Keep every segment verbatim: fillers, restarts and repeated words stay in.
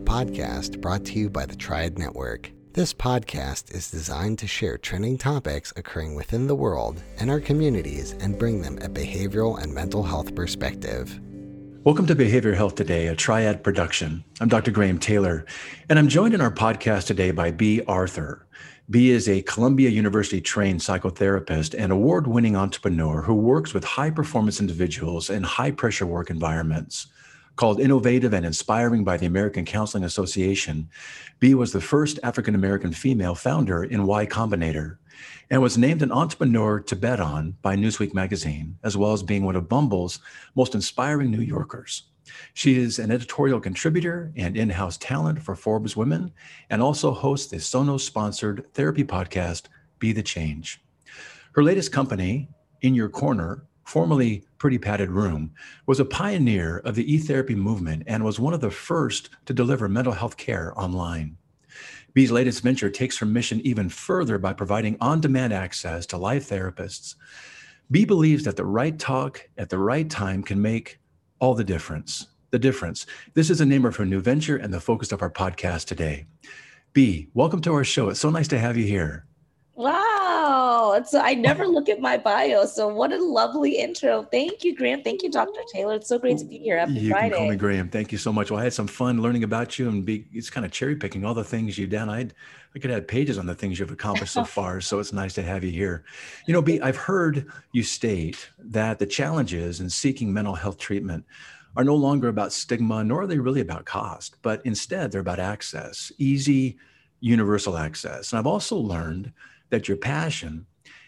podcast brought to you by the Triad Network. This podcast is designed to share trending topics occurring within the world and our communities and bring them a behavioral and mental health perspective. Welcome to Behavioral Health Today, a Triad production. I'm Doctor Graham Taylor, and I'm joined in our podcast today by Bea Arthur. Bea is a Columbia University-trained psychotherapist and award-winning entrepreneur who works with high-performance individuals in high-pressure work environments. Called innovative and inspiring by the American Counseling Association, Bea was the first African-American female founder in Y Combinator and was named an entrepreneur to bet on by Newsweek magazine, as well as being one of Bumble's most inspiring New Yorkers. She is an editorial contributor and in-house talent for Forbes Women, and also hosts the Sonos-sponsored therapy podcast, Be the Change. Her latest company, In Your Corner, formerly Pretty Padded Room, was a pioneer of the e-therapy movement and was one of the first to deliver mental health care online. Bea's latest venture takes her mission even further by providing on-demand access to live therapists. Bea believes that the right talk at the right time can make all the difference. The difference. This is the name of her new venture and the focus of our podcast today. Bea, welcome to our show. It's so nice to have you here. Wow. It's, I never look at my bio. So what a lovely intro. Thank you, Graham. Thank you, Doctor Taylor. It's so great to be here. Happy you Friday. You can call me Graham. Thank you so much. Well, I had some fun learning about you and be, it's kind of cherry picking all the things you've done. I'd, I could add pages on the things you've accomplished so far. So it's nice to have you here. You know, Bea, I've heard you state that the challenges in seeking mental health treatment are no longer about stigma, nor are they really about cost, but instead they're about access, easy, universal access. And I've also learned that your passion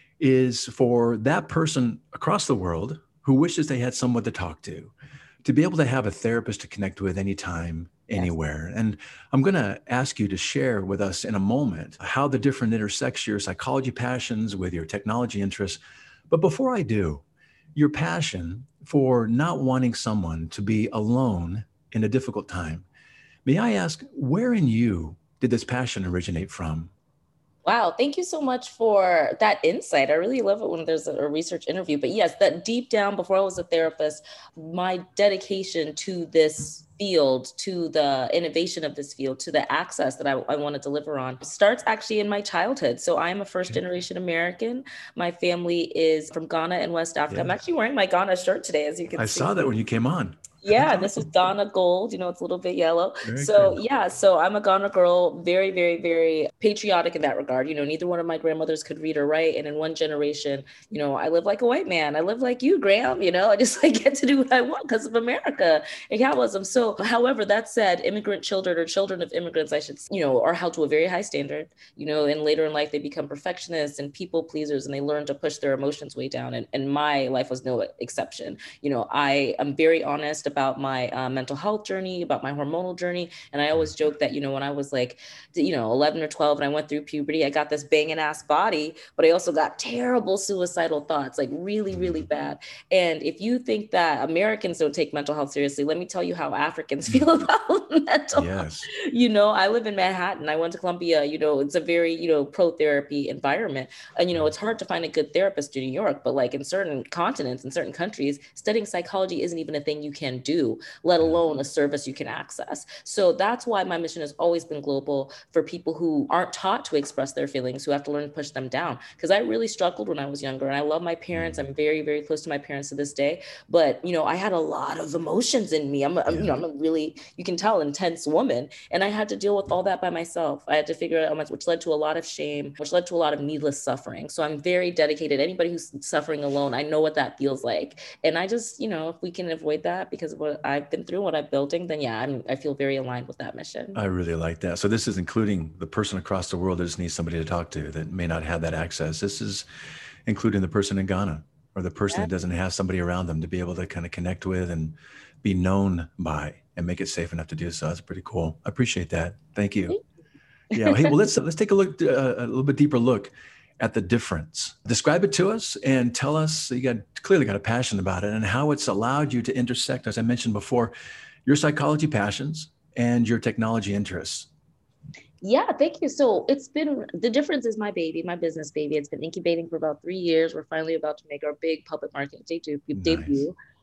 is for that person across the world who wishes they had someone to talk to, to be able to have a therapist to connect with anytime, anywhere. Yes. And I'm going to ask you to share with us in a moment how the different intersects your psychology passions with your technology interests. But before I do, your passion for not wanting someone to be alone in a difficult time, may I ask, where in you did this passion originate from? Wow. Thank you so much for that insight. I really love it when there's a research interview. But yes, that deep down, before I was a therapist, my dedication to this field, to the innovation of this field, to the access that I, I want to deliver on starts actually in my childhood. So I'm a first generation American. My family is from Ghana and West Africa. Yeah. I'm actually wearing my Ghana shirt today, as you can I see. I saw that when you came on. Yeah, this is Ghana gold. You know, it's a little bit yellow. Very so cool. Yeah, so I'm a Ghana girl, very, very, very patriotic in that regard. You know, neither one of my grandmothers could read or write. And in one generation, you know, I live like a white man. I live like you, Graham, you know, I just like get to do what I want because of America and capitalism. So however, that said, immigrant children or children of immigrants, I should, you know, are held to a very high standard, you know, and later in life, they become perfectionists and people pleasers and they learn to push their emotions way down. And, and my life was no exception. You know, I am very honest about my uh, mental health journey, about my hormonal journey. And I always joke that, you know, when I was like, you know, eleven or twelve and I went through puberty, I got this banging ass body, but I also got terrible suicidal thoughts, like really, really bad. And if you think that Americans don't take mental health seriously, let me tell you how Africans feel about mental yes. health. You know, I live in Manhattan. I went to Columbia, you know, it's a very, you know, pro-therapy environment. And, you know, it's hard to find a good therapist in New York, but like in certain continents, in certain countries, studying psychology isn't even a thing you can do, let alone a service you can access. So that's why my mission has always been global for people who aren't taught to express their feelings, who have to learn to push them down. Because I really struggled when I was younger and I love my parents. I'm very, very close to my parents to this day. But, you know, I had a lot of emotions in me. I'm, a, yeah. you know, I'm a really, you can tell, intense woman. And I had to deal with all that by myself. I had to figure it out, which led to a lot of shame, which led to a lot of needless suffering. So I'm very dedicated. Anybody who's suffering alone, I know what that feels like. And I just, you know, if we can avoid that because of what I've been through, what I'm building, then yeah, I'm, I feel very aligned with that mission. I really like that. So this is including the person across the world that just needs somebody to talk to that may not have that access. This is including the person in Ghana or the person yeah. that doesn't have somebody around them to be able to kind of connect with and be known by and make it safe enough to do so. That's pretty cool. I appreciate that. Thank you. Thank you. Yeah. Hey, well, let's let's take a look, uh, a little bit deeper look at the difference. Describe it to us and tell us, you got clearly got a passion about it and how it's allowed you to intersect, as I mentioned before, your psychology passions and your technology interests. Yeah, thank you. So it's been, the difference is my baby, my business baby. It's been incubating for about three years. We're finally about to make our big public market debut. Nice.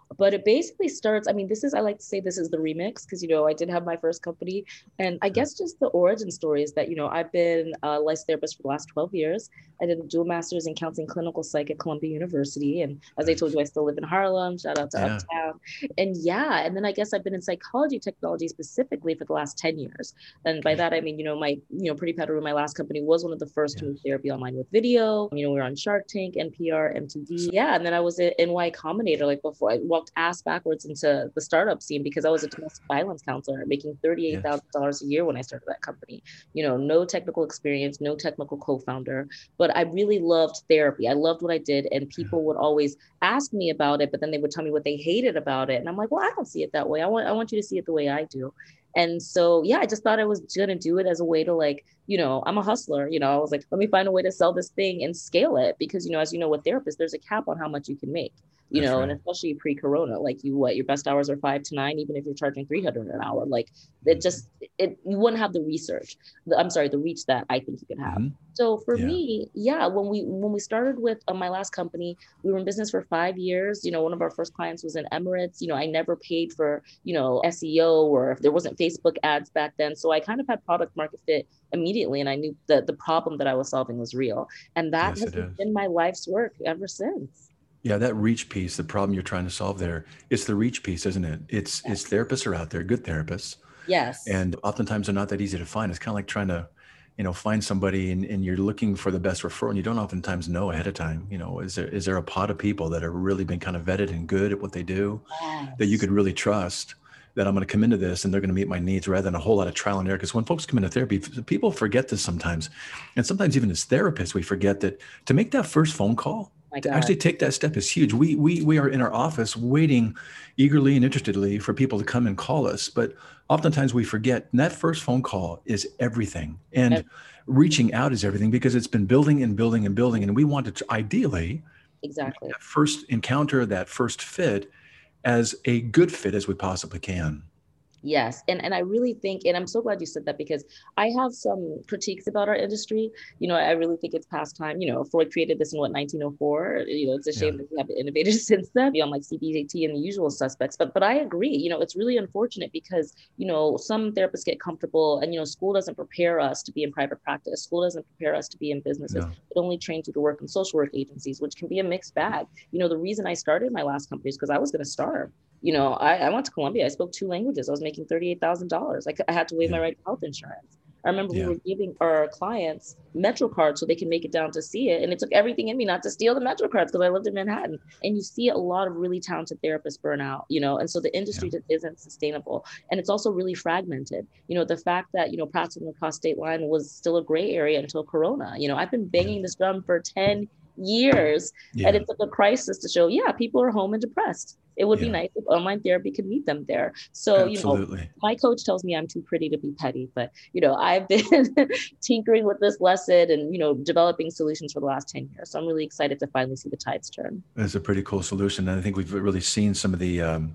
But it basically starts, I mean, this is, I like to say this is the remix because, you know, I did have my first company. And I guess just the origin story is that, you know, I've been a licensed therapist for the last twelve years. I did a dual master's in counseling clinical psych at Columbia University. And as I told you, I still live in Harlem. Shout out to Yeah. Uptown. And yeah, and then I guess I've been in psychology technology specifically for the last ten years. And by that, I mean, you know, my, you know, Pretty Powder, my last company was one of the first yes. to move therapy online with video. You know, we were on Shark Tank, N P R, M T V. Yeah. And then I was at N Y Combinator, like before I walked ass backwards into the startup scene because I was a domestic violence counselor making thirty-eight thousand dollars yes. a year when I started that company. You know, no technical experience, no technical co-founder, but I really loved therapy. I loved what I did. And people would always ask me about it, but then they would tell me what they hated about it. And I'm like, well, I don't see it that way. I want, I want you to see it the way I do. And so, yeah, I just thought I was going to do it as a way to like, you know, I'm a hustler, you know, I was like, let me find a way to sell this thing and scale it because, you know, as you know, with therapists, there's a cap on how much you can make, you That's know, right. and especially pre-corona, like you, what your best hours are five to nine, even if you're charging three hundred an hour, like it just, it, you wouldn't have the research, the, I'm sorry, the reach that I think you could have. Mm-hmm. So for yeah. me, yeah, when we, when we started with uh, my last company, we were in business for five years. You know, one of our first clients was in Emirates. You know, I never paid for, you know, S E O or if there wasn't Facebook ads back then. So I kind of had product market fit immediately. And I knew that the problem that I was solving was real. And that yes, has been my life's work ever since. Yeah, that reach piece, the problem you're trying to solve there, it's the reach piece, isn't it? It's yes. it's therapists are out there, good therapists. Yes. And oftentimes they're not that easy to find. It's kind of like trying to, you know, find somebody and, and you're looking for the best referral and you don't oftentimes know ahead of time, you know, is there is there a pot of people that have really been kind of vetted and good at what they do yes. that you could really trust that I'm going to come into this and they're going to meet my needs rather than a whole lot of trial and error. Because when folks come into therapy, people forget this sometimes. And sometimes even as therapists, we forget that to make that first phone call, My to God. actually take that step is huge. We, we, we are in our office waiting eagerly and interestedly for people to come and call us. But oftentimes we forget that first phone call is everything. And yep. reaching out is everything because it's been building and building and building. And we want to ideally exactly that first encounter, that first fit as a good fit as we possibly can. Yes. And and I really think, and I'm so glad you said that because I have some critiques about our industry. You know, I really think it's past time. You know, Freud created this in what, nineteen oh four. You know, it's a shame yeah. that we haven't innovated since then beyond like C B T and the usual suspects. But but I agree, you know, it's really unfortunate because, you know, some therapists get comfortable and, you know, school doesn't prepare us to be in private practice. School doesn't prepare us to be in businesses. No. It only trains you to work in social work agencies, which can be a mixed bag. You know, the reason I started my last company is because I was going to starve. You know, I, I went to Columbia. I spoke two languages. I was making thirty-eight thousand dollars. I, I had to waive yeah. my right to health insurance. I remember yeah. we were giving our clients Metro cards so they can make it down to see it. And it took everything in me not to steal the Metro cards because I lived in Manhattan. And you see a lot of really talented therapists burn out, you know, and so the industry yeah. just isn't sustainable. And it's also really fragmented. You know, the fact that, you know, practicing across state line was still a gray area until Corona. You know, I've been banging yeah. this drum for ten years yeah. and it took a crisis to show, yeah, people are home and depressed. It would yeah. be nice if online therapy could meet them there. So, Absolutely. you know, my coach tells me I'm too pretty to be petty, but, you know, I've been tinkering with this lesson and, you know, developing solutions for the last ten years. So I'm really excited to finally see the tides turn. That's a pretty cool solution. And I think we've really seen some of the um,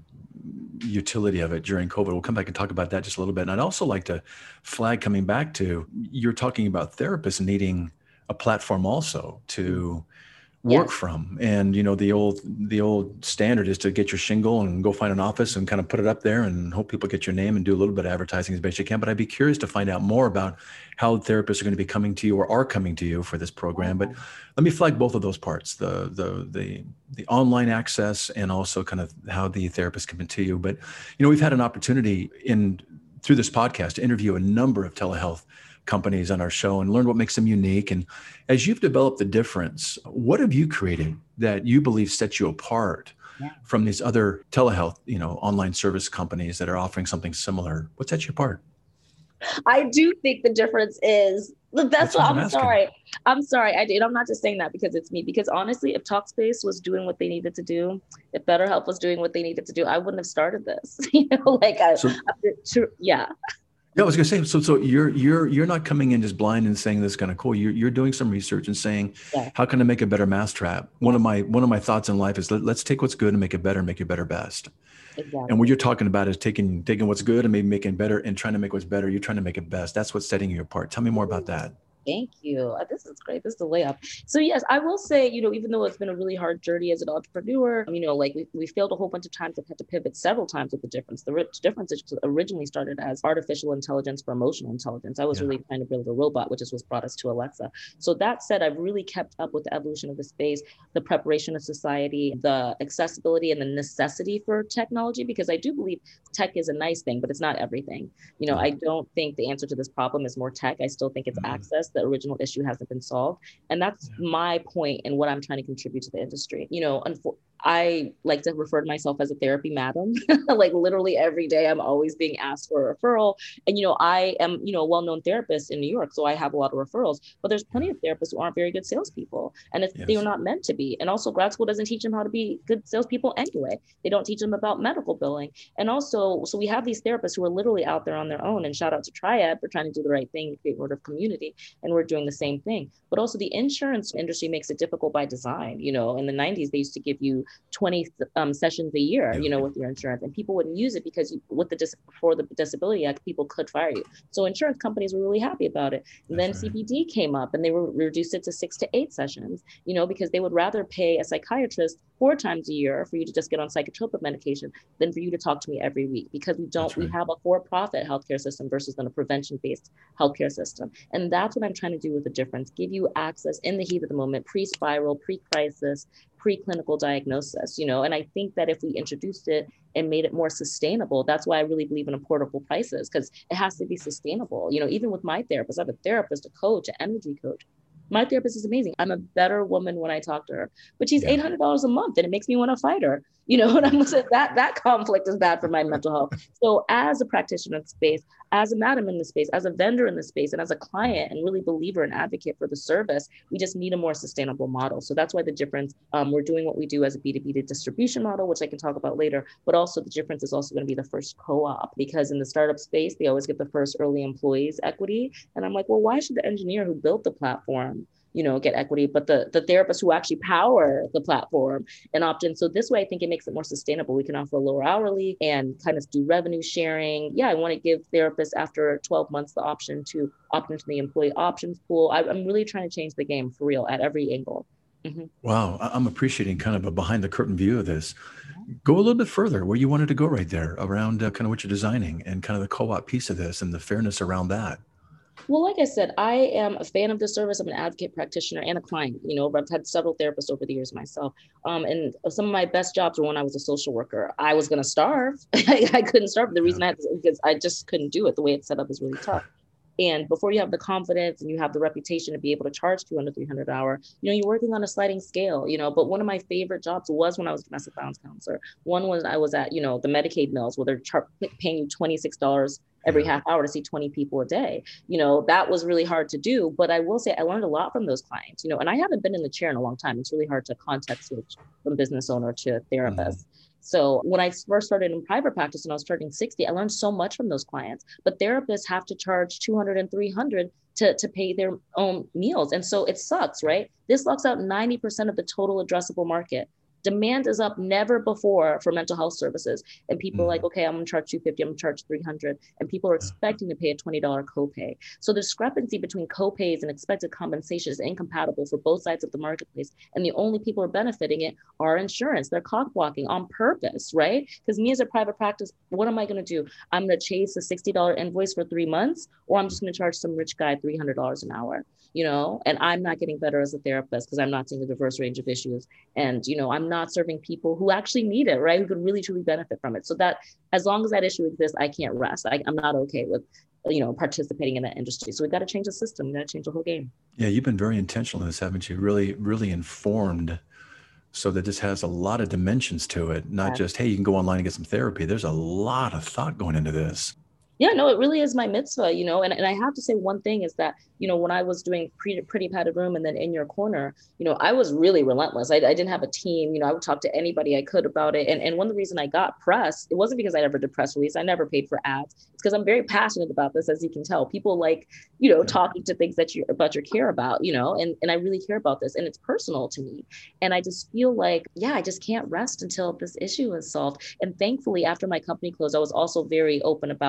utility of it during COVID. We'll come back and talk about that just a little bit. And I'd also like to flag coming back to, you're talking about therapists needing a platform also to work yes. from. And, you know, the old, the old standard is to get your shingle and go find an office and kind of put it up there and hope people get your name and do a little bit of advertising as best you can. But I'd be curious to find out more about how therapists are going to be coming to you or are coming to you for this program. But let me flag both of those parts, the, the, the, the online access and also kind of how the therapist come to you. But, you know, we've had an opportunity in through this podcast to interview a number of telehealth companies on our show and learn what makes them unique. And as you've developed the difference, what have you created that you believe sets you apart yeah. from these other telehealth, you know, online service companies that are offering something similar? What sets you apart? I do think the difference is, look, that's, that's what I'm, I'm sorry. I'm sorry. I did. I'm not just saying that because it's me, because honestly, if Talkspace was doing what they needed to do, if BetterHelp was doing what they needed to do, I wouldn't have started this, you know, like, I, so, I, yeah. Yeah, I was gonna say, so so you're you're you're not coming in just blind and saying this is kind of cool. You're you're doing some research and saying, yeah. how can I make a better mousetrap? Yeah. One of my one of my thoughts in life is let, let's take what's good and make it better, make it better best. Exactly. And what you're talking about is taking taking what's good and maybe making it better and trying to make what's better. You're trying to make it best. That's what's setting you apart. Tell me more about that. Thank you. Uh, This is great. This is a layup. So yes, I will say, you know, even though it's been a really hard journey as an entrepreneur, you know, like we, we failed a whole bunch of times. I've had to pivot several times with the difference. The rich difference is originally started as artificial intelligence for emotional intelligence. I was Yeah. really trying to build a robot, which is what's brought us to Alexa. So that said, I've really kept up with the evolution of the space, the preparation of society, the accessibility and the necessity for technology, because I do believe tech is a nice thing, but it's not everything. You know, Yeah. I don't think the answer to this problem is more tech. I still think it's Mhm. access. The original issue hasn't been solved. And that's Yeah. my point in what I'm trying to contribute to the industry. You know, unfo- I like to refer to myself as a therapy madam. Like literally every day, I'm always being asked for a referral. And, you know, I am, you know, a well-known therapist in New York, so I have a lot of referrals, but there's plenty of therapists who aren't very good salespeople. And it's, they're Yes. not meant to be. And also grad school doesn't teach them how to be good salespeople anyway. They don't teach them about medical billing. And also, so we have these therapists who are literally out there on their own, and shout out to Triad for trying to do the right thing, create order of community. And we're doing the same thing. But also the insurance industry makes it difficult by design. You know, in the nineties, they used to give you twenty um, sessions a year, Yeah. you know, with your insurance, and people wouldn't use it because you, with the dis- before the Disability Act, people could fire you. So insurance companies were really happy about it. And then That's right. C B D came up, and they were reduced it to six to eight sessions, you know, because they would rather pay a psychiatrist four times a year for you to just get on psychotropic medication than for you to talk to me every week, because we don't, That's we right. have a for-profit healthcare system versus then a prevention-based healthcare system. And that's what I'm trying to do with the difference, give you access in the heat of the moment, pre-spiral, pre-crisis, preclinical diagnosis, you know. And I think that if we introduced it and made it more sustainable, that's why I really believe in affordable prices, because it has to be sustainable. You know, even with my therapist, I have a therapist, a coach, an energy coach. My therapist is amazing. I'm a better woman when I talk to her, but she's Yeah. eight hundred dollars a month, and it makes me want to fight her. You know, and I'm saying that that conflict is bad for my mental health. So as a practitioner in the space, as a madam in the space, as a vendor in the space, and as a client and really believer and advocate for the service, we just need a more sustainable model. So that's why the difference, um, we're doing what we do as a B two B distribution model, which I can talk about later, but also the difference is also going to be the first co-op, because in the startup space, they always get the first early employees equity. And I'm like, well, why should the engineer who built the platform, you know, get equity, but the, the therapists who actually power the platform and opt in? So this way, I think it makes it more sustainable. We can offer a lower hourly and kind of do revenue sharing. Yeah, I want to give therapists after twelve months the option to opt into the employee options pool. I, I'm really trying to change the game for real at every angle. Mm-hmm. Wow. I- I'm appreciating kind of a behind the curtain view of this. Go a little bit further where you wanted to go right there around uh, kind of what you're designing and kind of the co-op piece of this and the fairness around that. Well, like I said, I am a fan of the service. I'm an advocate practitioner and a client. You know, I've had several therapists over the years myself. Um, and some of my best jobs were when I was a social worker. I was going to starve. I, I couldn't starve. The reason Yeah. I had to, because I just couldn't do it. The way it's set up is really tough. And before you have the confidence and you have the reputation to be able to charge two hundred, three hundred an hour, you know, you're working on a sliding scale, you know. But one of my favorite jobs was when I was a domestic violence counselor. One was I was at, you know, the Medicaid mills where they're char- paying you twenty-six dollars every Yeah. half hour to see twenty people a day. You know, that was really hard to do. But I will say I learned a lot from those clients, you know, and I haven't been in the chair in a long time. It's really hard to context switch from business owner to therapist. Mhm. So when I first started in private practice and I was starting sixty, I learned so much from those clients. But therapists have to charge two hundred and three hundred to, to pay their own meals. And so it sucks, right? This locks out ninety percent of the total addressable market. Demand is up never before for mental health services. And people are like, Mhm. okay, I'm gonna charge two hundred fifty dollars, I'm gonna charge three hundred dollars. And people are Yeah. expecting to pay a twenty dollars copay. So the discrepancy between copays and expected compensation is incompatible for both sides of the marketplace. And the only people who are benefiting it are insurance. They're cock blocking on purpose, right? Because me as a private practice, what am I gonna do? I'm gonna chase a sixty dollars invoice for three months, or I'm just gonna charge some rich guy three hundred dollars an hour, you know? And I'm not getting better as a therapist because I'm not seeing a diverse range of issues. And, you know, I'm not serving people who actually need it, right? Who could really, truly benefit from it. So that, as long as that issue exists, I can't rest. I, I'm not okay with, you know, participating in that industry. So we got to change the system. We got to change the whole game. Yeah, you've been very intentional in this, haven't you? Really, really informed so that this has a lot of dimensions to it, not Yeah. just, hey, you can go online and get some therapy. There's a lot of thought going into this. Yeah, no, it really is my mitzvah, you know, and, and I have to say one thing is that, you know, when I was doing pretty, pretty padded room and then In Your Corner, you know, I was really relentless. I, I didn't have a team, you know, I would talk to anybody I could about it. And, and one of the reasons I got press, it wasn't because I ever did press release. I never paid for ads. It's because I'm very passionate about this, as you can tell. People like, you know, Yeah. talking to things that you about your care about, you know, and, and I really care about this and it's personal to me. And I just feel like, yeah, I just can't rest until this issue is solved. And thankfully, after my company closed, I was also very open about the pain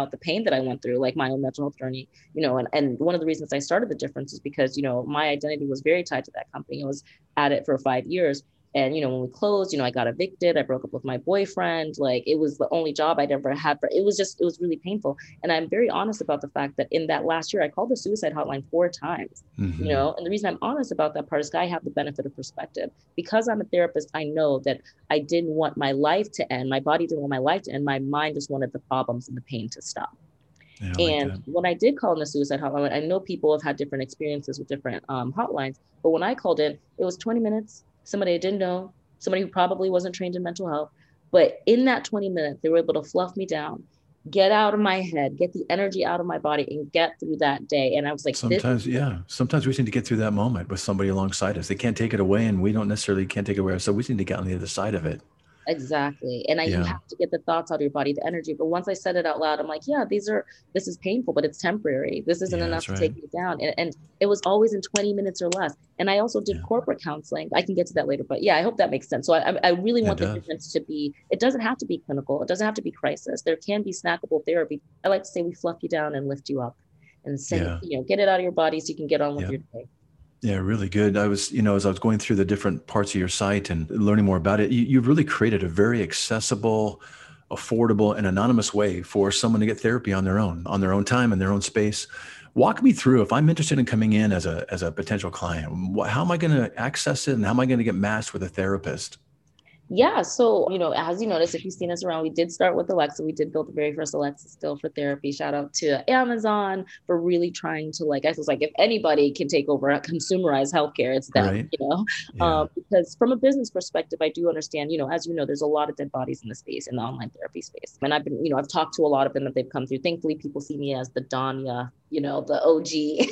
that I went through, like my own mental health journey, you know, and, and one of the reasons I started The Difference is because, you know, my identity was very tied to that company. I was at it for five years. And, you know, when we closed, you know, I got evicted, I broke up with my boyfriend. Like, it was the only job I'd ever had. For, it was just, it was really painful. And I'm very honest about the fact that in that last year, I called the suicide hotline four times, mm-hmm. you know, and the reason I'm honest about that part is I have the benefit of perspective. Because I'm a therapist, I know that I didn't want my life to end. My body didn't want my life to end. My mind just wanted the problems and the pain to stop. Yeah, and like when I did call in the suicide hotline, I know people have had different experiences with different um, hotlines, but when I called in, it was twenty minutes. Somebody I didn't know, somebody who probably wasn't trained in mental health. But in that twenty minutes, they were able to fluff me down, get out of my head, get the energy out of my body and get through that day. And I was like, sometimes, this- yeah, sometimes we just need to get through that moment with somebody alongside us. They can't take it away and we don't necessarily can't take it away. So we just need to get on the other side of it. Exactly. And I, yeah. you have to get the thoughts out of your body, the energy. But once I said it out loud, I'm like, yeah, these are, this is painful, but it's temporary. This isn't yeah, enough to right. take me down. And, and it was always in twenty minutes or less. And I also did yeah. corporate counseling. I can get to that later, but yeah, I hope that makes sense. So I, I really want the difference to be, it doesn't have to be clinical. It doesn't have to be crisis. There can be snackable therapy. I like to say we fluff you down and lift you up and say, yeah. you know, get it out of your body so you can get on with yeah. your day. Yeah, really good. I was, you know, as I was going through the different parts of your site and learning more about it, you, you've really created a very accessible, affordable, and anonymous way for someone to get therapy on their own, on their own time and their own space. Walk me through, if I'm interested in coming in as a as a potential client, how am I going to access it and how am I going to get matched with a therapist? Yeah. So, you know, as you notice, if you've seen us around, we did start with Alexa. We did build the very first Alexa skill for therapy. Shout out to Amazon for really trying to, like, I was like, if anybody can take over consumerize healthcare, it's them, right. you know, yeah. um, because from a business perspective, I do understand, you know, as you know, there's a lot of dead bodies in the space, in the online therapy space. And I've been, you know, I've talked to a lot of them that they've come through. Thankfully, people see me as the Danya, you know, the O G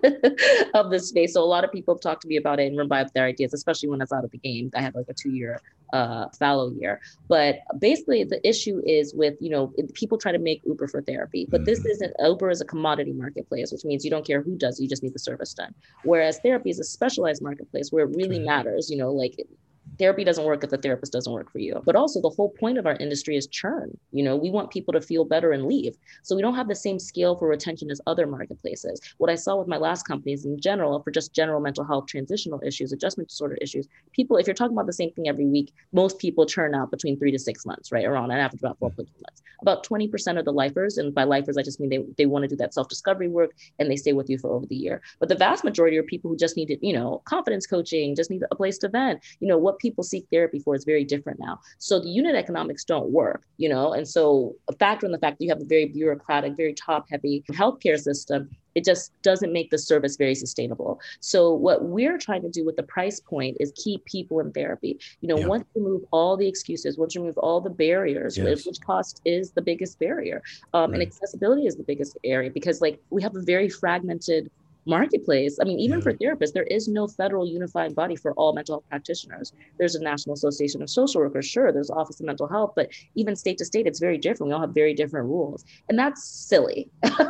of the space. So a lot of people have talked to me about it and revived their ideas, especially when I was out of the game. I had like a two year uh, fallow year. But basically the issue is with, you know, people try to make Uber for therapy, but mm-hmm. this isn't, Uber is a commodity marketplace, which means you don't care who does it, you just need the service done. Whereas therapy is a specialized marketplace where it really matters, you know, like therapy doesn't work if the therapist doesn't work for you. But also the whole point of our industry is churn. You know, we want people to feel better and leave. So we don't have the same scale for retention as other marketplaces. What I saw with my last companies in general, for just general mental health transitional issues, adjustment disorder issues, people, if you're talking about the same thing every week, most people churn out between three to six months, right? Around an average about four point two months. About twenty percent of the lifers, and by lifers, I just mean they, they want to do that self-discovery work and they stay with you for over the year. But the vast majority are people who just need, you know, confidence coaching, just need a place to vent. You know, what people seek therapy for is very different now. So the unit economics don't work, you know, and so a factor in the fact that you have a very bureaucratic, very top heavy healthcare system, it just doesn't make the service very sustainable. So what we're trying to do with the price point is keep people in therapy. You know, yeah. once you remove all the excuses, once you remove all the barriers, yes. which cost is the biggest barrier, um, right. and accessibility is the biggest area, because like we have a very fragmented marketplace. I mean, even yeah. for therapists, there is no federal unified body for all mental health practitioners. There's a National Association of Social Workers, sure, there's Office of Mental Health, but even state to state, it's very different. We all have very different rules. And that's silly.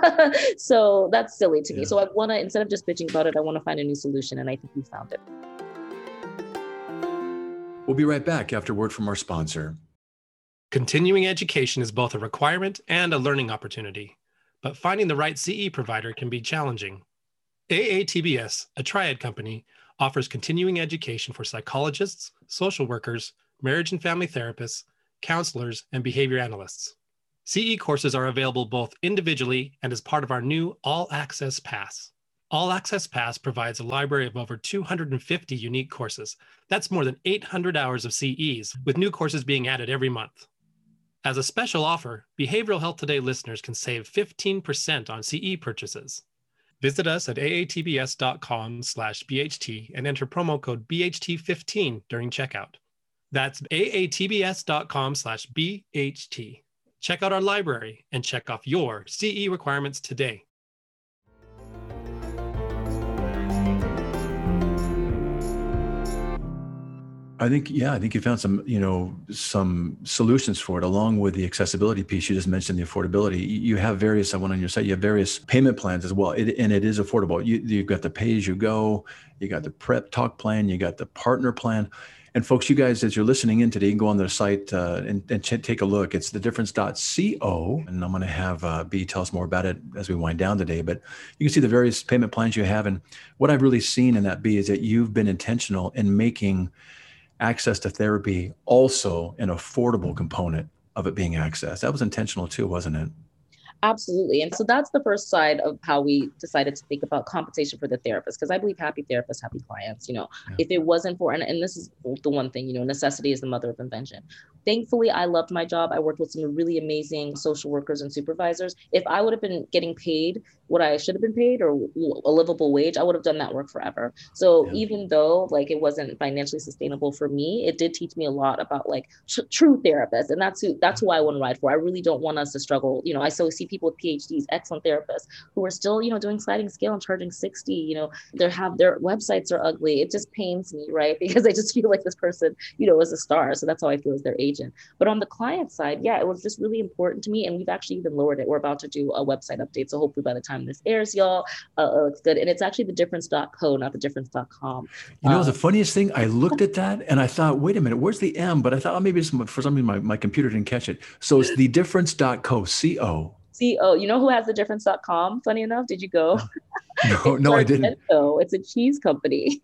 So that's silly to yeah. me. So I want to, instead of just bitching about it, I want to find a new solution. And I think we found it. We'll be right back after word from our sponsor. Continuing education is both a requirement and a learning opportunity, but finding the right C E provider can be challenging. A A T B S, a triad company, offers continuing education for psychologists, social workers, marriage and family therapists, counselors, and behavior analysts. C E courses are available both individually and as part of our new All Access Pass. All Access Pass provides a library of over two hundred fifty unique courses. That's more than eight hundred hours of C Es, with new courses being added every month. As a special offer, Behavioral Health Today listeners can save fifteen percent on C E purchases. Visit us at aatbs.com slash BHT and enter promo code B H T fifteen during checkout. That's aatbs.com slash BHT. Check out our library and check off your C E requirements today. I think, yeah, I think you found some, you know, some solutions for it, along with the accessibility piece. You just mentioned the affordability. You have various, I went on your site, you have various payment plans as well. It, and it is affordable. You, you've got the pay as you go, you got the prep talk plan, you got the partner plan. And folks, you guys, as you're listening in today, you can go on their site uh, and, and ch- take a look. It's the difference dot co. And I'm going to have uh, B tell us more about it as we wind down today. But you can see the various payment plans you have. And what I've really seen in that, B, is that you've been intentional in making access to therapy also an affordable component of it being accessed. That was intentional too, wasn't it? Absolutely. And so that's the first side of how we decided to think about compensation for the therapist, because I believe happy therapists, happy clients. You know, yeah. If it wasn't for, and, and this is the one thing, you know, necessity is the mother of invention. Thankfully, I loved my job. I worked with some really amazing social workers and supervisors. If I would have been getting paid what I should have been paid or a livable wage, I would have done that work forever. So yeah. Even though like it wasn't financially sustainable for me, it did teach me a lot about like tr- true therapists. And that's who, that's who I want to ride for. I really don't want us to struggle. You know, I still see people with P H Ds, excellent therapists who are still, you know, doing sliding scale and charging sixty, you know, they have their websites are ugly. It just pains me, right? Because I just feel like this person, you know, is a star. So that's how I feel as their agent. But on the client side, yeah, it was just really important to me. And we've actually even lowered it. We're about to do a website update. So hopefully by the time this airs, y'all, uh, it's good. And it's actually the difference dot co, not the difference dot com. You know, um, the funniest thing, I looked at that and I thought, wait a minute, where's the M? But I thought, oh, maybe it's, for some reason my, my computer didn't catch it. So it's the difference dot co, C O. C O. You know who has the difference dot com? Funny enough, did you go? No, no, I didn't. It's a cheese company.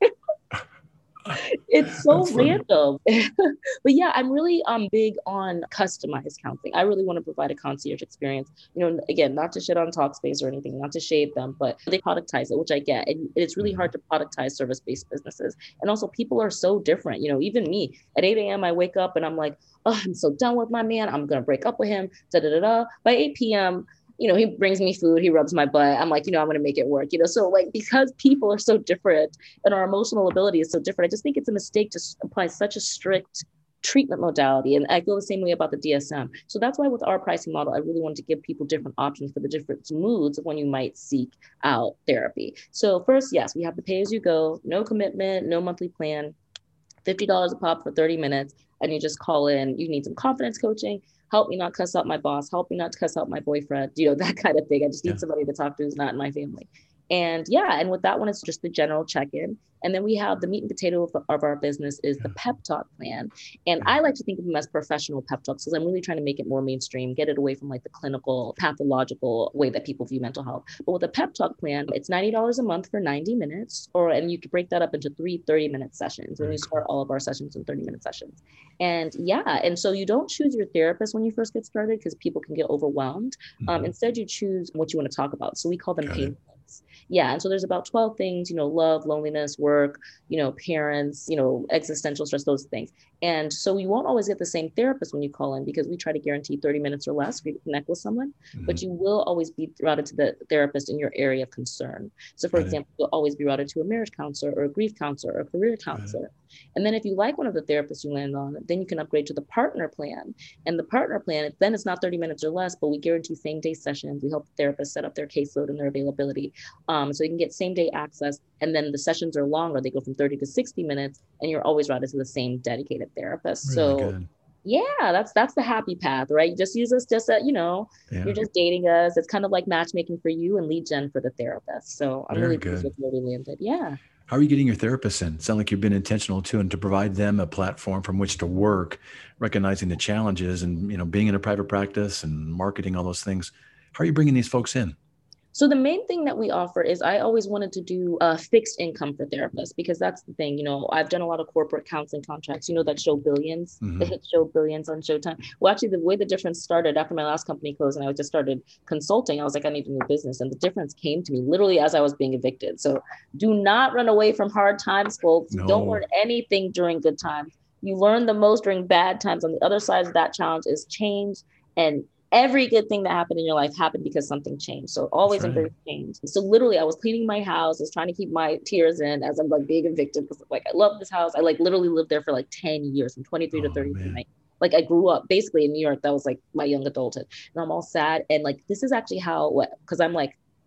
It's so random. But yeah, I'm really um big on customized counseling. I really want to provide a concierge experience. You know, again, not to shit on Talkspace or anything, not to shade them, but they productize it, which I get. And it's really hard to productize service-based businesses. And also people are so different. You know, even me at eight a.m. I wake up and I'm like, oh, I'm so done with my man. I'm going to break up with him. Da, da, da, da. By eight p.m., you know, he brings me food, he rubs my butt. I'm like, you know, I'm going to make it work, you know? So like, because people are so different and our emotional ability is so different, I just think it's a mistake to apply such a strict treatment modality. And I feel the same way about the D S M. So that's why with our pricing model, I really wanted to give people different options for the different moods of when you might seek out therapy. So first, yes, we have the pay as you go, no commitment, no monthly plan, fifty dollars a pop for thirty minutes. And you just call in, you need some confidence coaching. Help me not cuss out my boss. Help me not to cuss out my boyfriend. You know, that kind of thing. I just need yeah. somebody to talk to who's not in my family. And yeah, and with that one, it's just the general check-in. And then we have the meat and potato of, of our business is the pep talk plan. And I like to think of them as professional pep talks because I'm really trying to make it more mainstream, get it away from like the clinical, pathological way that people view mental health. But with a pep talk plan, it's ninety dollars a month for ninety minutes, or and you can break that up into three thirty-minute sessions. And we start all of our sessions in thirty-minute sessions. And yeah, and so you don't choose your therapist when you first get started because people can get overwhelmed. Mm-hmm. Um, instead, you choose what you want to talk about. So we call them pain points. Yeah. And so there's about twelve things, you know, love, loneliness, work, you know, parents, you know, existential stress, those things. And so you won't always get the same therapist when you call in because we try to guarantee thirty minutes or less for you to connect with someone, mm-hmm. but you will always be routed to the therapist in your area of concern. So for Got example, it. You'll always be routed to a marriage counselor or a grief counselor or a career counselor. And then if you like one of the therapists you land on, then you can upgrade to the partner plan. And the partner plan, then it's not thirty minutes or less, but we guarantee same day sessions. We help the therapist set up their caseload and their availability. Um, so you can get same day access. And then the sessions are longer. They go from thirty to sixty minutes and you're always routed to the same dedicated therapist. Really so good. Yeah, that's that's the happy path, right? You just use us just at, you know, yeah. You're just dating us. It's kind of like matchmaking for you and lead gen for the therapist. So I'm Very really pleased with where we landed. Yeah. How are you getting your therapists in? Sound like you've been intentional too, and to provide them a platform from which to work, recognizing the challenges and, you know, being in a private practice and marketing, all those things. How are you bringing these folks in? So the main thing that we offer is I always wanted to do a fixed income for therapists because that's the thing, you know, I've done a lot of corporate counseling contracts, you know, that show billions, mm-hmm. the hit show Billions on Showtime. Well, actually the way the difference started after my last company closed and I just started consulting, I was like, I need a new business. And the difference came to me literally as I was being evicted. So do not run away from hard times, folks. No. Don't learn anything during good times. You learn the most during bad times. On the other side of that challenge is change, and every good thing that happened in your life happened because something changed. So always embrace right. change. So literally I was cleaning my house. I was trying to keep my tears in as I'm like being evicted because like, I love this house. I like literally lived there for like ten years from twenty-three oh, to thirty-three. Like I grew up basically in New York. That was like my young adulthood and I'm all sad. And like, this is actually how, what, cause I'm like,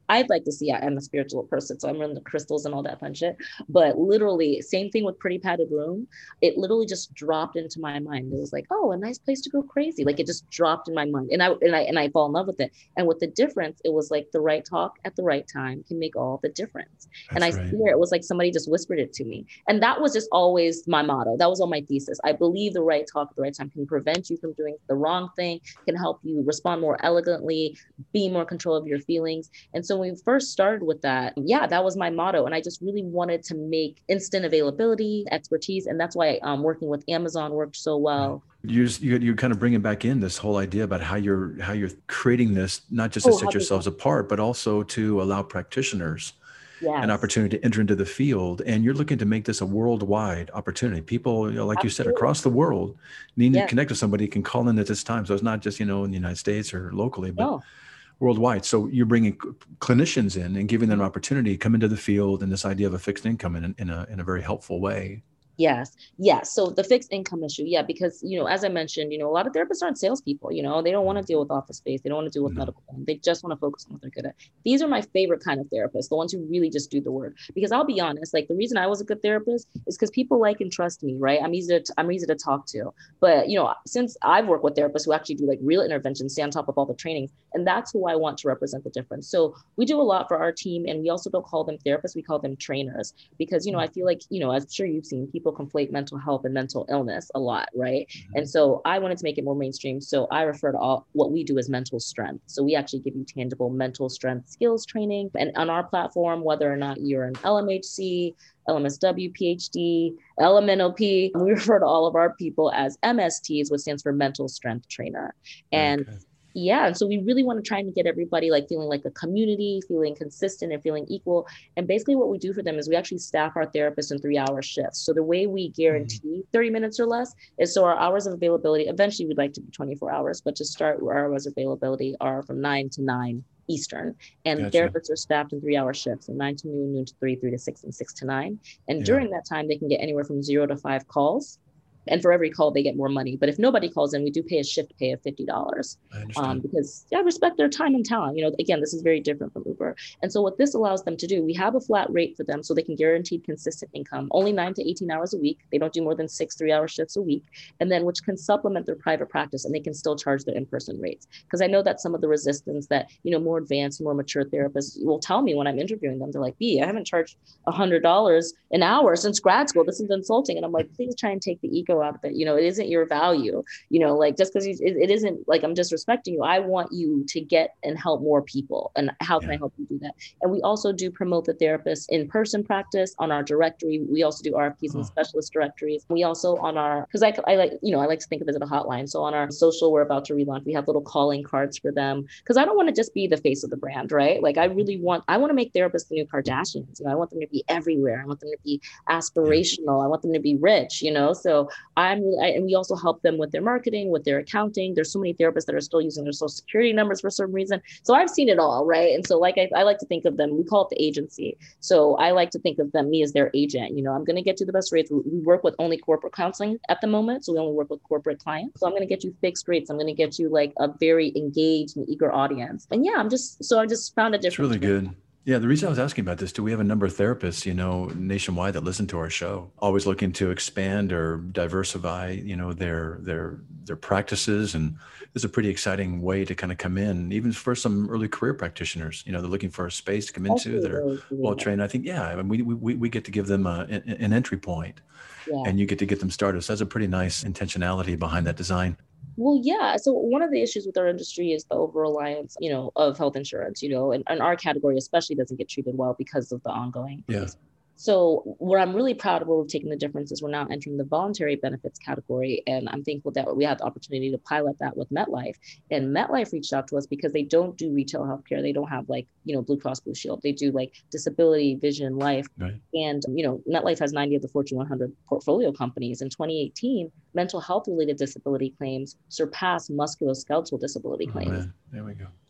I'd like to see, I'm a spiritual person, so I'm into crystals and all that fun shit. But literally, same thing with Pretty Padded Room. It literally just dropped into my mind. It was like, oh, a nice place to go crazy. Like it just dropped in my mind, and I and I and I fall in love with it. And with the difference, it was like the right talk at the right time can make all the difference. That's and I right. swear it was like somebody just whispered it to me, and that was just always my motto. That was all my thesis. I believe the right talk at the right time can prevent you from doing the wrong thing, can help you respond more elegantly, be more control of your feelings. And so when we first started with that, yeah, that was my motto. And I just really wanted to make instant availability, expertise. And that's why um, working with Amazon worked so well. You just, you you kind of bringing back in this whole idea about how you're how you're creating this, not just to oh, set yourselves apart, but also to allow practitioners yes. an opportunity to enter into the field. And you're looking to make this a worldwide opportunity. People, you know, like Absolutely. you said, across the world need yes. to connect with somebody, can call in at this time. So it's not just, you know, in the United States or locally, but no. worldwide. So you're bringing clinicians in and giving them an opportunity to come into the field, and this idea of a fixed income in, in a in a very helpful way. Yes. Yes. So the fixed income issue. Yeah. Because, you know, as I mentioned, you know, a lot of therapists aren't salespeople, you know, they don't want to deal with office space. They don't want to deal with no. medical. They just want to focus on what they're good at. These are my favorite kind of therapists, the ones who really just do the work. Because I'll be honest, like the reason I was a good therapist is because people like and trust me, right? I'm easy to, I'm easy to talk to. But, you know, since I've worked with therapists who actually do like real interventions, stay on top of all the trainings, and that's who I want to represent the difference. So we do a lot for our team, and we also don't call them therapists. We call them trainers because, you know, I feel like, you know, I'm sure you've seen people conflate mental health and mental illness a lot, right? Mm-hmm. And so I wanted to make it more mainstream. So I refer to all what we do as mental strength. So we actually give you tangible mental strength skills training. And on our platform, whether or not you're an L M H C, L M S W, P H D, L M N O P, we refer to all of our people as M S Ts, which stands for mental strength trainer. And okay. Yeah. And so we really want to try and get everybody like feeling like a community, feeling consistent and feeling equal. And basically what we do for them is we actually staff our therapists in three hour shifts. So the way we guarantee mm-hmm. thirty minutes or less is so our hours of availability, eventually we'd like to be twenty-four hours, but to start our hours of availability are from nine to nine Eastern. And gotcha. Therapists are staffed in three hour shifts, so nine to noon, noon to three, three to six, and six to nine. And yeah. during that time, they can get anywhere from zero to five calls. And for every call, they get more money. But if nobody calls in, we do pay a shift pay of fifty dollars um, because I respect their time and talent. You know, again, this is very different from Uber. And so what this allows them to do, we have a flat rate for them so they can guarantee consistent income, only nine to eighteen hours a week. They don't do more than six three hour shifts a week. And then which can supplement their private practice, and they can still charge their in-person rates. Because I know that some of the resistance that, you know, more advanced, more mature therapists will tell me when I'm interviewing them, they're like, B, I haven't charged one hundred dollars an hour since grad school. This is insulting. And I'm like, please try and take the ego out of it. You know, it isn't your value, you know, like just because it, it isn't like I'm disrespecting you. I want you to get and help more people. And how can yeah. I help you do that? And we also do promote the therapist in person practice on our directory. We also do R F Ps oh. and specialist directories. We also on our, because I, I like, you know, I like to think of it as a hotline. So on our social, we're about to relaunch, we have little calling cards for them because I don't want to just be the face of the brand, right? Like I really want, I want to make therapists the new Kardashians. You know, I want them to be everywhere. I want them to be aspirational. Yeah. I want them to be rich, you know? So I'm I, and we also help them with their marketing, with their accounting. There's so many therapists that are still using their social security numbers for some reason. So I've seen it all, right? And so like I, I like to think of them, we call it the agency. So I like to think of them, me as their agent. You know, I'm going to get you the best rates. We work with only corporate counseling at the moment. So we only work with corporate clients. So I'm going to get you fixed rates. I'm going to get you like a very engaged and eager audience. And yeah, I'm just, so I just found a difference. It's really good. Yeah, the reason I was asking about this too, we have a number of therapists, you know, nationwide that listen to our show, always looking to expand or diversify, you know, their their their practices. And it's a pretty exciting way to kind of come in, even for some early career practitioners. You know, they're looking for a space to come into that are well trained. I think, yeah, I mean, we we we get to give them a, an entry point, yeah. and you get to get them started. So that's a pretty nice intentionality behind that design. Well, yeah. So one of the issues with our industry is the over-reliance, you know, of health insurance, you know, and, and our category especially doesn't get treated well because of the ongoing. Yeah. So what I'm really proud of where we've taken the difference is we're now entering the voluntary benefits category. And I'm thankful that we had the opportunity to pilot that with MetLife. And MetLife reached out to us because they don't do retail healthcare. They don't have like, you know, Blue Cross Blue Shield. They do like disability, vision, life. Right. And, you know, MetLife has ninety of the Fortune one hundred portfolio companies. In twenty eighteen, mental health related disability claims surpassed musculoskeletal disability claims. Oh, there we go.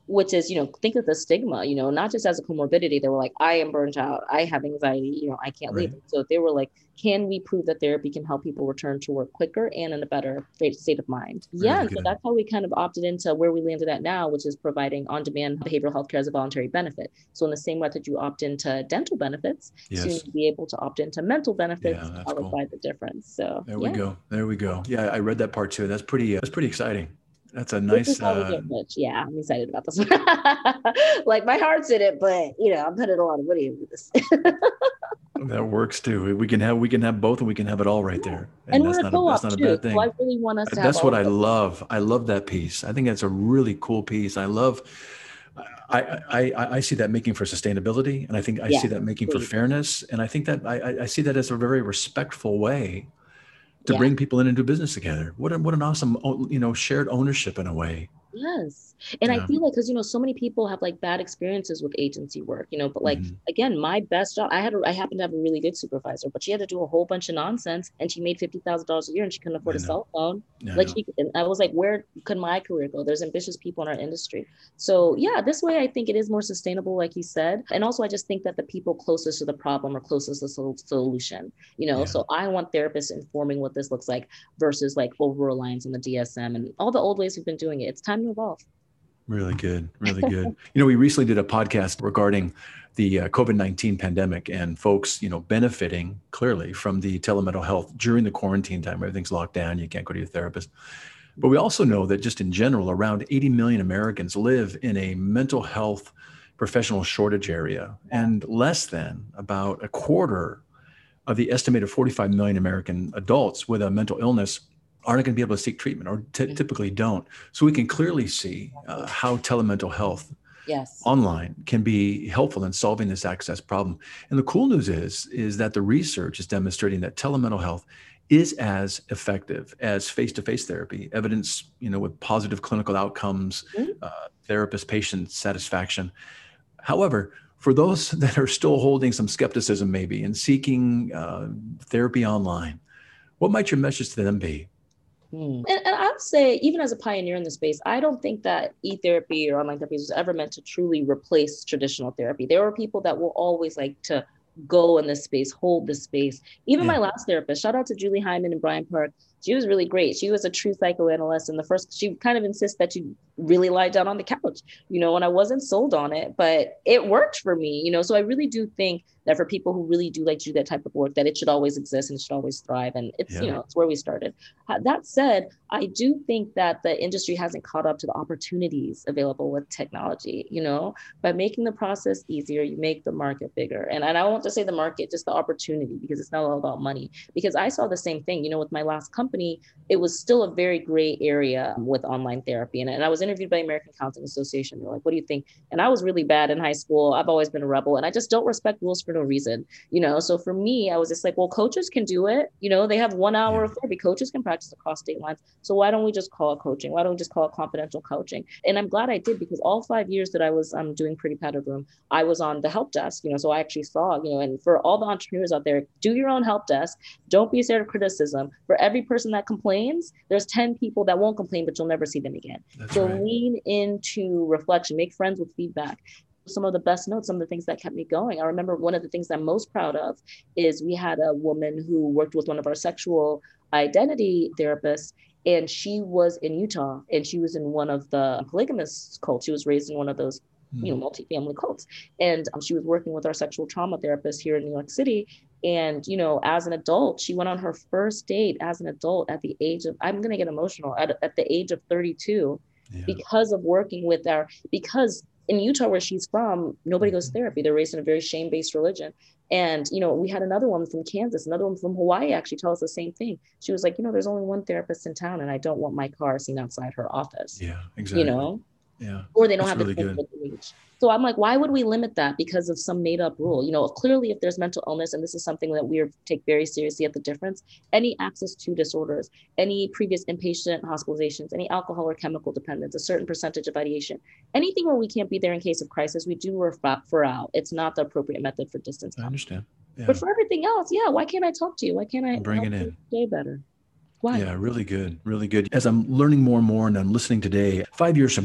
which is, you know, think of the stigma, you know, not just as a comorbidity. They were like, I am burnt out, I have anxiety, you know, I can't Right. leave. So they were like, can we prove that therapy can help people return to work quicker and in a better state of mind? Really yeah. good. So that's how we kind of opted into where we landed at now, which is providing on-demand behavioral healthcare as a voluntary benefit. So in the same way that you opt into dental benefits, Yes. soon you'll be able to opt into mental benefits, Yeah, that's followed cool. by the difference. So There yeah. we go. There we go. Yeah, I read that part too. That's pretty, uh, that's pretty exciting. That's a This nice, is how we uh, get rich. Yeah, I'm excited about this one. Like my heart's in it, but you know, I'm putting a lot of money into this. that works too. We can have, we can have both, and we can have it all right there. And, that's we're a not a, co-op that's not a too. bad thing. So I really want us to have That's all what of I it. love. I love that piece. I think that's a really cool piece. I love, I, I, I, I see that making for sustainability. And I think I Yeah, see that making for please. fairness. And I think that I, I- I see that as a very respectful way to Yeah. bring people in and do business together. What, a, what an awesome, o- you know, shared ownership in a way. Yes. And Yeah. I feel like, because, you know, so many people have like bad experiences with agency work, you know, but like, Mhm. again, my best job, I had, a, I happened to have a really good supervisor, but she had to do a whole bunch of nonsense and she made fifty thousand dollars a year and she couldn't afford I a know. cell phone. Yeah, I Like know. she, and I was like, where could my career go? There's ambitious people in our industry. So yeah, this way I think it is more sustainable, like you said. And also I just think that the people closest to the problem are closest to the sol- solution, you know? Yeah. So I want therapists informing what this looks like versus like over reliance on the D S M and all the old ways we've been doing it. It's time to evolve. Really good. Really good. You know, we recently did a podcast regarding the uh, COVID nineteen pandemic and folks, you know, benefiting clearly from the telemental health during the quarantine time. Everything's locked down. You can't go to your therapist. But we also know that just in general, around eighty million Americans live in a mental health professional shortage area, and less than about a quarter of the estimated forty-five million American adults with a mental illness aren't going to be able to seek treatment, or t- typically don't. So we can clearly see uh, how telemental health Yes. online can be helpful in solving this access problem. And the cool news is, is that the research is demonstrating that telemental health is as effective as face-to-face therapy, evidence, you know, with positive clinical outcomes, Mhm. uh, therapist, patient satisfaction. However, for those that are still holding some skepticism maybe and seeking uh, therapy online, what might your message to them be? And, and I would say, even as a pioneer in the space, I don't think that e-therapy or online therapy was ever meant to truly replace traditional therapy. There are people that will always like to go in this space, hold this space. Even Yeah. my last therapist, shout out to Julie Hyman and Brian Park. She was really great. She was a true psychoanalyst. And the first, she kind of insists that you really lie down on the couch, you know, and I wasn't sold on it, but it worked for me, you know. So I really do think that for people who really do like to do that type of work, that it should always exist and it should always thrive. And it's, Yeah. you know, it's where we started. Uh, That said, I do think that the industry hasn't caught up to the opportunities available with technology, you know. By making the process easier, you make the market bigger. And, and I don't want to say the market, just the opportunity, because it's not all about money. Because I saw the same thing, you know, with my last company, it was still a very gray area with online therapy. And, and I was interviewed by American Counseling Association. They're like, what do you think? And I was really bad in high school. I've always been a rebel and I just don't respect rules for no reason, you know? So for me, I was just like, well, coaches can do it. You know, they have one hour Yeah. of therapy. Coaches can practice across state lines. So why don't we just call it coaching? Why don't we just call it confidential coaching? And I'm glad I did, because all five years that I was um, doing Pretty Padded Room, I was on the help desk, you know, so I actually saw, you know, and for all the entrepreneurs out there, do your own help desk. Don't be scared of criticism. For every person that complains, there's ten people that won't complain, but you'll never see them again. That's So right. lean into reflection, make friends with feedback. Some of the best notes, some of the things that kept me going. I remember one of the things I'm most proud of is we had a woman who worked with one of our sexual identity therapists, and she was in Utah, and she was in one of the polygamous cults. She was raised in one of those, you know, multi-family cults. And um, she was working with our sexual trauma therapist here in New York City. And, you know, as an adult, she went on her first date as an adult at the age of, I'm going to get emotional, at, at the age of thirty-two, Yeah. because of working with our, because in Utah, where she's from, nobody goes to therapy. They're raised in a very shame-based religion. And, you know, we had another one from Kansas, another one from Hawaii actually tell us the same thing. She was like, you know, there's only one therapist in town and I don't want my car seen outside her office, Yeah, exactly. you know, Yeah. or they don't That's have really the good. physical reach. So I'm like, why would we limit that because of some made up rule? You know, clearly if there's mental illness, and this is something that we take very seriously at The Difference, any access to disorders, any previous inpatient hospitalizations, any alcohol or chemical dependence, a certain percentage of ideation, anything where we can't be there in case of crisis, we do refer out. It's not the appropriate method for distance I counseling. understand. Yeah. But for everything else, yeah, why can't I talk to you? Why can't I Bring help it you in. stay better? Why? Yeah, really good. Really good. As I'm learning more and more and I'm listening today, five years from now,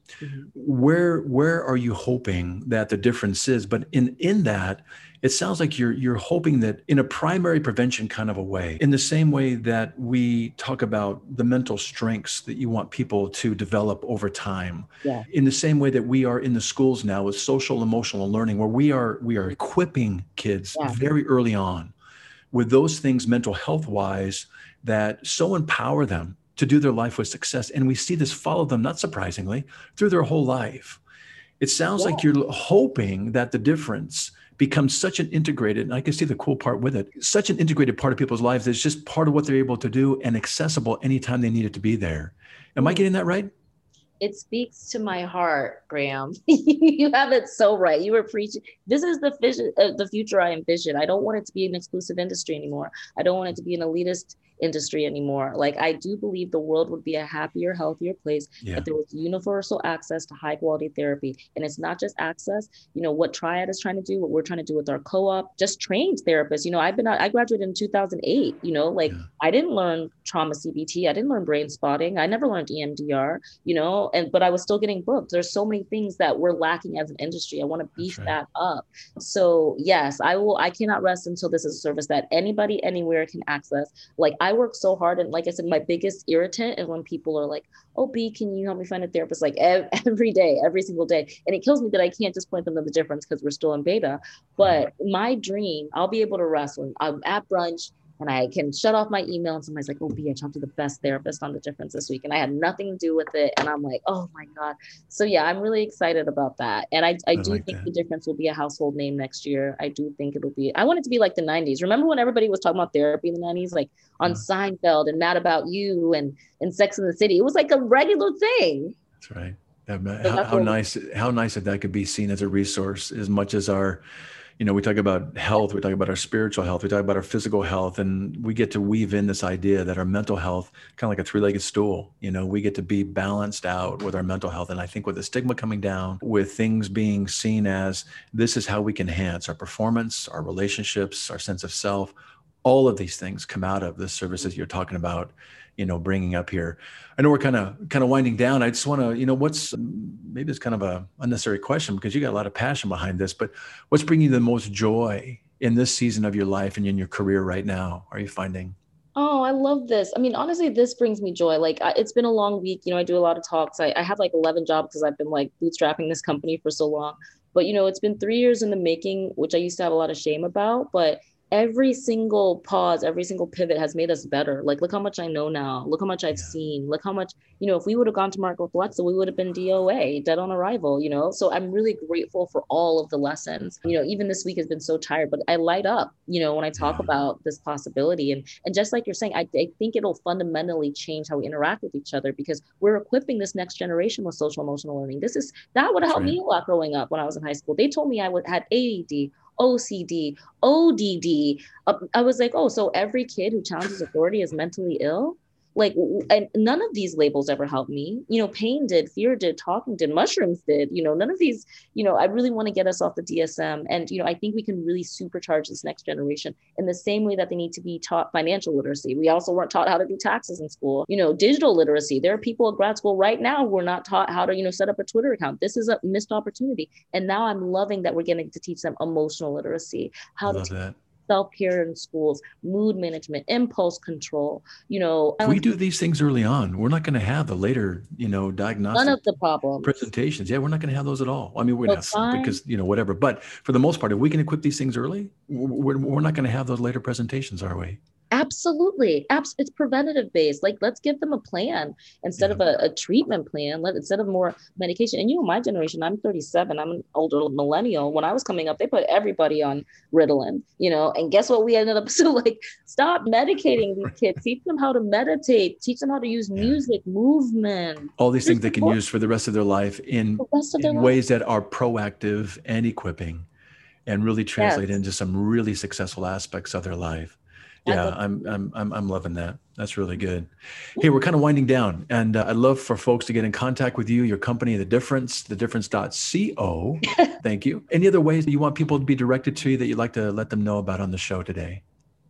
Mm-hmm. Where where are you hoping that the difference is? But in in that, it sounds like you're you're hoping that in a primary prevention kind of a way, in the same way that we talk about the mental strengths that you want people to develop over time, Yeah. in the same way that we are in the schools now with social emotional learning, where we are we are equipping kids Yeah. very early on with those things mental health wise that so empower them to do their life with success. And we see this follow them, not surprisingly, through their whole life. It sounds Yeah. like you're hoping that the difference becomes such an integrated, and I can see the cool part with it, such an integrated part of people's lives. It's just part of what they're able to do and accessible anytime they need it to be there. Am I getting that right? It speaks to my heart, Graham. You have it so right. You were preaching. This is the vision, uh, the future I envision. I don't want it to be an exclusive industry anymore. I don't want it to be an elitist industry anymore. Like, I do believe the world would be a happier, healthier place Yeah. if there was universal access to high quality therapy. And it's not just access. You know, what Triad is trying to do, what we're trying to do with our co-op, just trained therapists. You know, I've been, I graduated in two thousand eight, you know, like Yeah. I didn't learn trauma C B T. I didn't learn brain spotting. I never learned E M D R, you know, and, but I was still getting booked. There's so many things that we're lacking as an industry. I want to beef right. that up. So yes, I will, I cannot rest until this is a service that anybody anywhere can access. Like, I work so hard. And like I said, my biggest irritant is when people are like, oh, B, can you help me find a therapist? Like ev- every day, every single day. And it kills me that I can't just point them to the difference because we're still in beta. But my dream, I'll be able to rest when I'm at brunch and I can shut off my email and somebody's like, oh, B, I talked to the best therapist on the difference this week. And I had nothing to do with it. And I'm like, oh my God. So yeah, I'm really excited about that. And I, I, I do like think that. The difference will be a household name next year. I do think it'll be, I want it to be like the nineties. Remember when everybody was talking about therapy in the nineties, like on yeah. Seinfeld and Mad About You and, and Sex and the City? It was like a regular thing. That's right. So how, how nice, how nice that that could be seen as a resource as much as our, you know, we talk about health, we talk about our spiritual health, we talk about our physical health, and we get to weave in this idea that our mental health, kind of like a three-legged stool, you know, we get to be balanced out with our mental health. And I think with the stigma coming down, with things being seen as this is how we can enhance our performance, our relationships, our sense of self, all of these things come out of the services you're talking about, you know, bringing up here. I know we're kind of kind of winding down. I just want to, you know, what's maybe it's kind of a unnecessary question because you got a lot of passion behind this, but what's bringing you the most joy in this season of your life and in your career right now? Are you finding? Oh, I love this. I mean, honestly, this brings me joy. Like, I, it's been a long week. You know, I do a lot of talks. I, I have like eleven jobs because I've been like bootstrapping this company for so long. But, you know, it's been three years in the making, which I used to have a lot of shame about. But every single pause, every single pivot has made us better. Like, look how much I know now. Look how much I've yeah. seen. Look how much, you know, if we would have gone to market with Alexa, we would have been D O A, dead on arrival, you know? So I'm really grateful for all of the lessons. You know, even this week has been so tired, but I light up, you know, when I talk yeah. about this possibility. And, and just like you're saying, I, I think it'll fundamentally change how we interact with each other because we're equipping this next generation with social emotional learning. This is, that would have helped right. me a lot growing up when I was in high school. They told me I would had A D D, O C D, O D D. Uh, I was like, oh, so every kid who challenges authority is mentally ill? Like, and none of these labels ever helped me. You know, pain did, fear did, talking did, mushrooms did, you know, none of these, you know, I really want to get us off the D S M. And, you know, I think we can really supercharge this next generation in the same way that they need to be taught financial literacy. We also weren't taught how to do taxes in school, you know, digital literacy. There are people at grad school right now who are not taught how to, you know, set up a Twitter account. This is a missed opportunity. And now I'm loving that we're getting to teach them emotional literacy, how to teach self-care in schools, mood management, impulse control, you know. If we do these things early on, we're not going to have the later, you know, diagnostic none of the problems. presentations. Yeah, we're not going to have those at all. I mean, we're going to have some because, you know, whatever. But for the most part, if we can equip these things early, we're, we're not going to have those later presentations, are we? Absolutely. Abs- it's preventative based. Like, let's give them a plan instead yeah. of a, a treatment plan, let, instead of more medication. And, you know, my generation, I'm thirty-seven, I'm an older millennial. When I was coming up, they put everybody on Ritalin, you know, and guess what we ended up, so like, stop medicating these kids, teach them how to meditate, teach them how to use music, yeah. movement. All these things they can use for the rest of their life in, in life. ways that are proactive and equipping and really translate yes. into some really successful aspects of their life. Yeah, I'm I'm I'm I'm loving that. That's really good. Hey, we're kind of winding down, and uh, I'd love for folks to get in contact with you, your company, The Difference, the difference dot co. Thank you. Any other ways that you want people to be directed to you that you'd like to let them know about on the show today?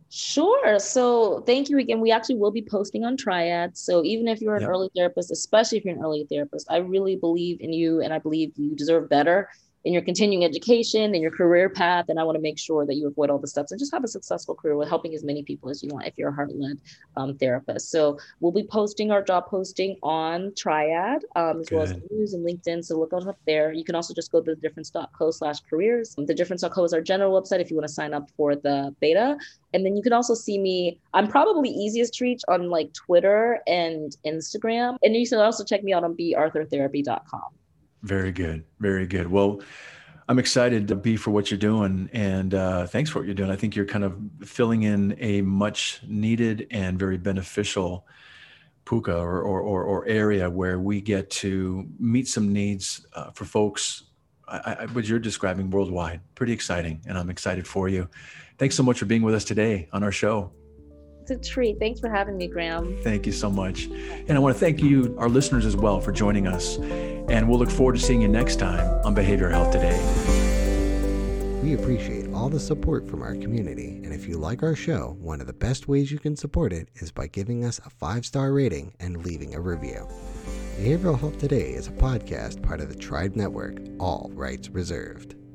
Sure. So thank you again. We actually will be posting on Triad. So even if you're an Yep. early therapist, especially if you're an early therapist, I really believe in you and I believe you deserve better in your continuing education and your career path. And I want to make sure that you avoid all the steps and just have a successful career with helping as many people as you want if you're a heart-led um, therapist. So we'll be posting our job posting on Triad um, as well as Good. news and LinkedIn. So look up there. You can also just go to the difference dot co slash careers. The difference dot co is our general website if you want to sign up for the beta. And then you can also see me. I'm probably easiest to reach on like Twitter and Instagram. And you can also check me out on b arthur therapy dot com. Very good. Very good. Well, I'm excited to be for what you're doing, and uh, thanks for what you're doing. I think you're kind of filling in a much needed and very beneficial puka or, or, or, or area where we get to meet some needs uh, for folks, I, I, what you're describing worldwide. Pretty exciting, and I'm excited for you. Thanks so much for being with us today on our show. It's a treat. Thanks for having me, Graham. Thank you so much. And I want to thank you, our listeners, as well for joining us. And we'll look forward to seeing you next time on Behavioral Health Today. We appreciate all the support from our community, and if you like our show, one of the best ways you can support it is by giving us a five-star rating and leaving a review. Behavioral Health Today is a podcast part of the Tribe Network, all rights reserved.